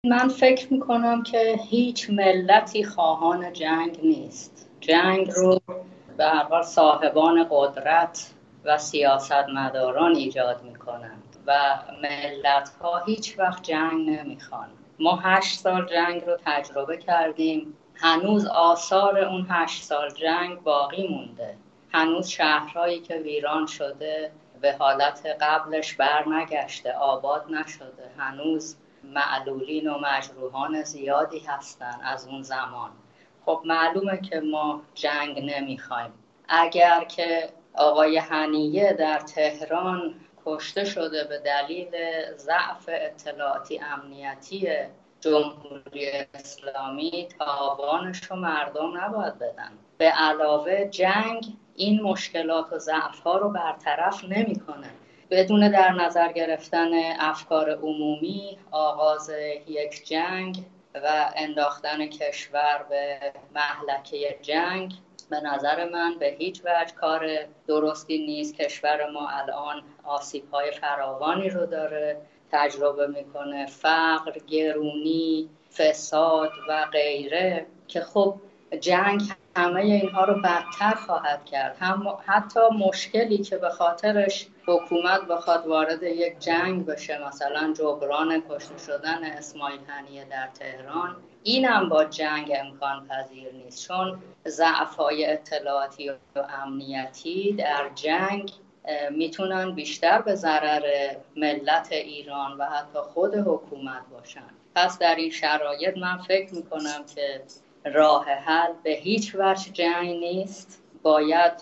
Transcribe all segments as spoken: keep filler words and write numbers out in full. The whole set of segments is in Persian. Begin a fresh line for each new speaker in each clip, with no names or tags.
من فکر میکنم که هیچ ملتی خواهان جنگ نیست. جنگ رو به هر حال صاحبان قدرت و سیاستمداران ایجاد میکنند و ملت ها هیچ وقت جنگ نمیخوان. ما هشت سال جنگ رو تجربه کردیم، هنوز آثار اون هشت سال جنگ باقی مونده. هنوز شهرهایی که ویران شده به حالت قبلش بر نگشته، آباد نشده. هنوز معلولین و مجروحان زیادی هستن از اون زمان. خب معلومه که ما جنگ نمیخوایم. اگر که آقای حنیه در تهران کشته شده به دلیل ضعف اطلاعاتی امنیتی جمهوری اسلامی، تاوانش رو مردم نباید بدن. به علاوه جنگ این مشکلات و ضعف‌ها رو برطرف نمی‌کنه. بدون در نظر گرفتن افکار عمومی، آغاز یک جنگ و انداختن کشور به مهلکه جنگ به نظر من به هیچ وجه کار درستی نیست. کشور ما الان آسیب‌های فراوانی رو داره تجربه میکنه، فقر، گرونی، فساد و غیره، که خب جنگ همه اینها رو بدتر خواهد کرد. هم حتی مشکلی که به خاطرش حکومت بخواد وارد یک جنگ بشه، مثلا جبران کشته شدن اسماعیل حنیه در تهران، اینم با جنگ امکان پذیر نیست، چون ضعف‌های اطلاعاتی و امنیتی در جنگ میتونن بیشتر به ضرر ملت ایران و حتی خود حکومت باشن. پس در این شرایط من فکر میکنم که راه حل به هیچ وجه جنگ نیست. باید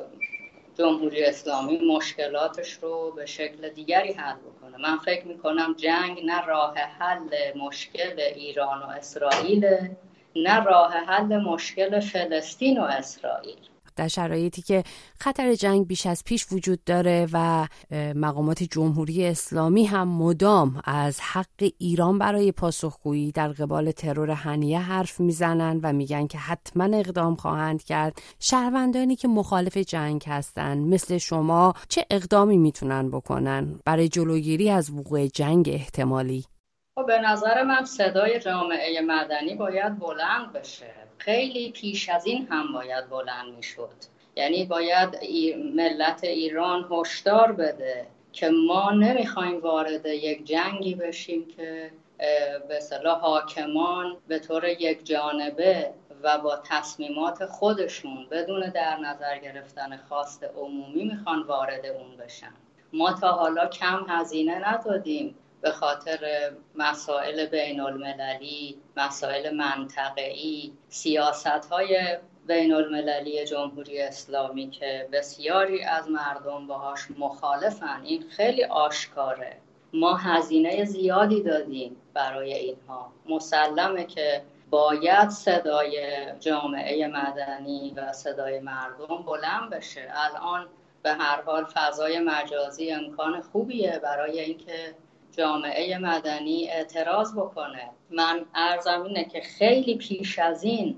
جمهوری اسلامی مشکلاتش رو به شکل دیگری حل بکنه. من فکر میکنم جنگ نه راه حل مشکل ایران و اسرائیل، نه راه حل مشکل فلسطین و اسرائیل.
در شرایطی که خطر جنگ بیش از پیش وجود داره و مقامات جمهوری اسلامی هم مدام از حق ایران برای پاسخگویی در قبال ترور حنیه حرف میزنن و میگن که حتما اقدام خواهند کرد، شهروندانی که مخالف جنگ هستن مثل شما چه اقدامی میتونن بکنن برای جلوگیری از وقوع جنگ احتمالی؟
خب به نظر من صدای جامعه مدنی باید بلند بشه. خیلی پیش از این هم باید بلند میشد. یعنی باید ملت ایران هشدار بده که ما نمیخوایم وارد یک جنگی بشیم که به اصطلاح حاکمان به طور یک جانبه و با تصمیمات خودشون بدون در نظر گرفتن خواست عمومی میخوان وارد اون بشن. ما تا حالا کم هزینه ندادیم به خاطر مسائل بین المللی، مسائل منطقه‌ای، سیاست‌های بین المللی جمهوری اسلامی که بسیاری از مردم باهاش مخالفن. این خیلی آشکاره. ما هزینه زیادی دادیم برای اینها. مسلمه که باید صدای جامعه مدنی و صدای مردم بلند بشه. الان به هر حال فضای مجازی امکان خوبیه برای اینکه جامعه مدنی اعتراض بکنه. من عرضم اینه که خیلی پیش از این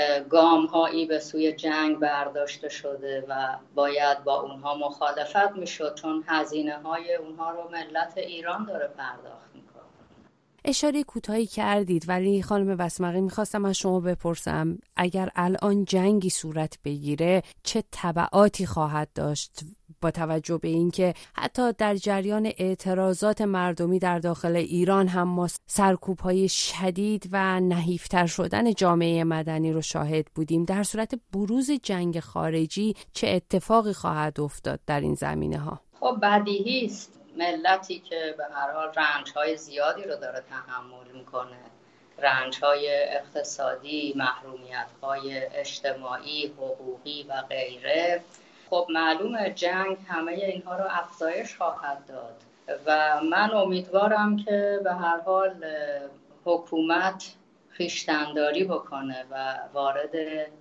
گام هایی به سوی جنگ برداشته شده و باید با اونها مخالفت میشد، چون هزینه های اونها رو ملت ایران داره پرداخت میکنه.
اشاره کوتاهی کردید، ولی خانم بسمقی میخواستم از شما بپرسم اگر الان جنگی صورت بگیره چه تبعاتی خواهد داشت، با توجه به اینکه حتی در جریان اعتراضات مردمی در داخل ایران هم ما سرکوب‌های شدید و نحیفتر شدن جامعه مدنی رو شاهد بودیم. در صورت بروز جنگ خارجی چه اتفاقی خواهد افتاد در این زمینه ها؟
خب بدیهی است. ملتی که به هر حال رنج‌های زیادی رو داره تحمل میکنه، رنج‌های اقتصادی، محرومیت‌های اجتماعی، حقوقی و غیره، خب معلومه جنگ همه اینها رو افزایش خواهد داد و من امیدوارم که به هر حال حکومت خویشتن‌داری بکنه و وارد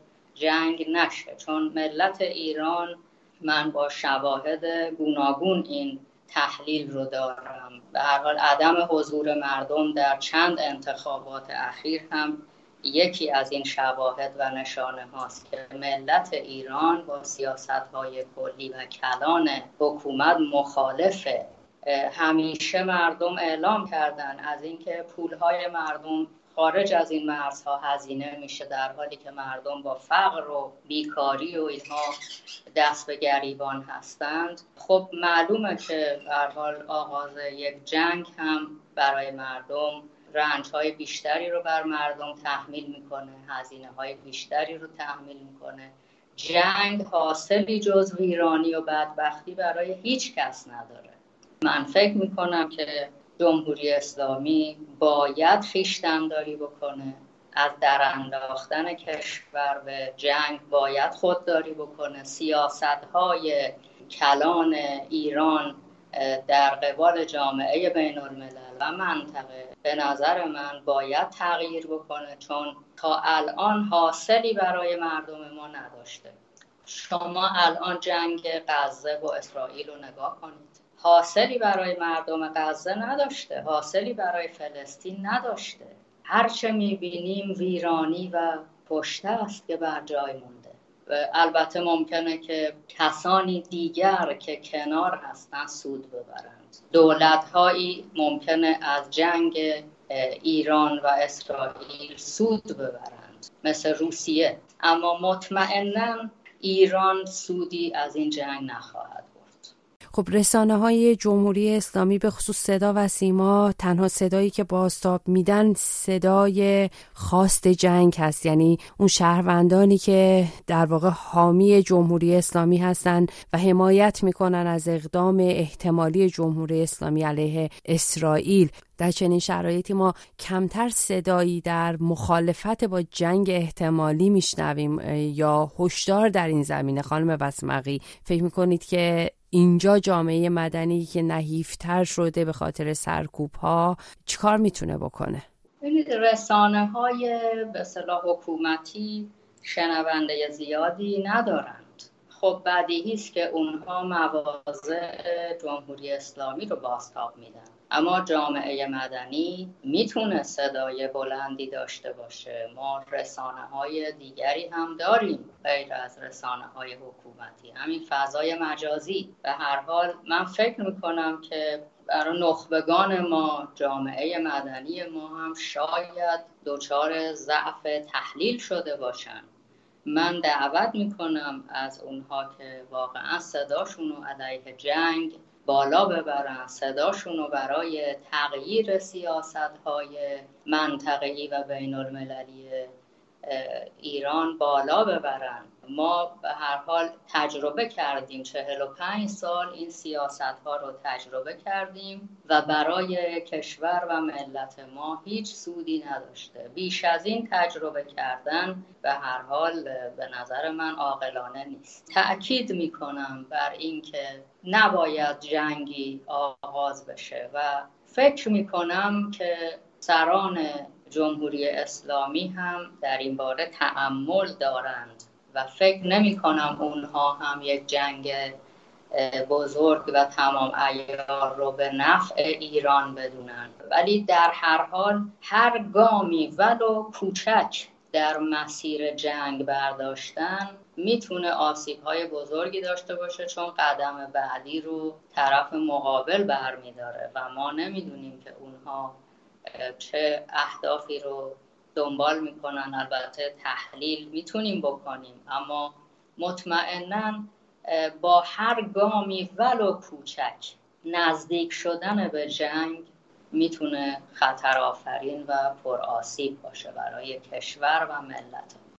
جنگ نشه، چون ملت ایران، من با شواهد گوناگون این تحلیل رو دارم، به هر حال عدم حضور مردم در چند انتخابات اخیر هم یکی از این شواهد و نشانه هاست که ملت ایران با سیاست‌های کلی و کلان حکومت مخالفه همیشه مردم اعلام کردن از اینکه پولهای مردم خارج از این مرزها هزینه میشه، در حالی که مردم با فقر و بیکاری و اینها دست به گریبان هستند. خب معلومه که به هر حال آغاز یک جنگ هم برای مردم رنج‌های بیشتری رو بر مردم تحمیل میکنه، هزینه‌های بیشتری رو تحمیل میکنه. جنگ حاصلی جز ویرانی و بدبختی برای هیچ کس نداره. من فکر میکنم که جمهوری اسلامی باید خویشتن‌داری بکنه، از در انداختن کشور به جنگ باید خودداری بکنه. سیاست‌های کلان ایران در قبال جامعه بین الملل و منطقه به نظر من باید تغییر بکنه، چون تا الان حاصلی برای مردم ما نداشته. شما الان جنگ غزه و اسرائیل رو نگاه کنید، حاصلی برای مردم غزه نداشته، حاصلی برای فلسطین نداشته. هرچه میبینیم ویرانی و پشته است که بر جای مونده. و البته ممکنه که کسانی دیگر که کنار هستن سود ببرند. دولت‌هایی ممکنه از جنگ ایران و اسرائیل سود ببرند، مثل روسیه، اما مطمئناً ایران سودی از این جنگ نخواهد.
خب رسانه های جمهوری اسلامی به خصوص صدا و سیما تنها صدایی که بازتاب میدن صدای خواست جنگ هست، یعنی اون شهروندانی که در واقع حامی جمهوری اسلامی هستن و حمایت میکنن از اقدام احتمالی جمهوری اسلامی علیه اسرائیل. در چنین شرایطی ما کمتر صدایی در مخالفت با جنگ احتمالی میشنویم یا هشدار در این زمینه. خانم بسمقی، فکر میکنید که اینجا جامعه مدنی که نحیفتر شده به خاطر سرکوب‌ها چیکار میتونه بکنه؟
ببینید رسانه های به اصطلاح حکومتی شنونده زیادی ندارند. خب بدیهی است که اونها مواضع جمهوری اسلامی رو بازتاب میدن، اما جامعه مدنی میتونه صدای بلندی داشته باشه. ما رسانه های دیگری هم داریم غیر از رسانه های حکومتی، همین فضای مجازی. به هر حال من فکر میکنم که برای نخبگان ما، جامعه مدنی ما هم شاید دچار ضعف تحلیل شده باشن. من دعوت میکنم از اونها که واقعا صداشون رو علیه جنگ بالا ببرن، صداشون رو برای تغییر سیاست‌های منطقه‌ای و بین المللی ایران بالا ببرن. ما به هر حال تجربه کردیم، چهل و پنج سال این سیاست‌ها رو تجربه کردیم و برای کشور و ملت ما هیچ سودی نداشته. بیش از این تجربه کردن به هر حال به نظر من عاقلانه نیست. تأکید میکنم بر این که نباید جنگی آغاز بشه و فکر میکنم که سران جمهوری اسلامی هم در این باره تأمل دارند و فکر نمی کنم اونها هم یک جنگ بزرگ و تمام عیار رو به نفع ایران بدونن. ولی در هر حال هر گامی ولو کوچک در مسیر جنگ برداشتن میتونه آسیب‌های بزرگی داشته باشه، چون قدم بعدی رو طرف مقابل برمیداره و ما نمیدونیم که اونها چه اهدافی رو دنبال میکنن. البته تحلیل میتونیم بکنیم، اما مطمئناً با هر گامی ولو کوچک نزدیک شدن به جنگ میتونه خطر آفرین و پر آسیب باشه برای کشور و ملت.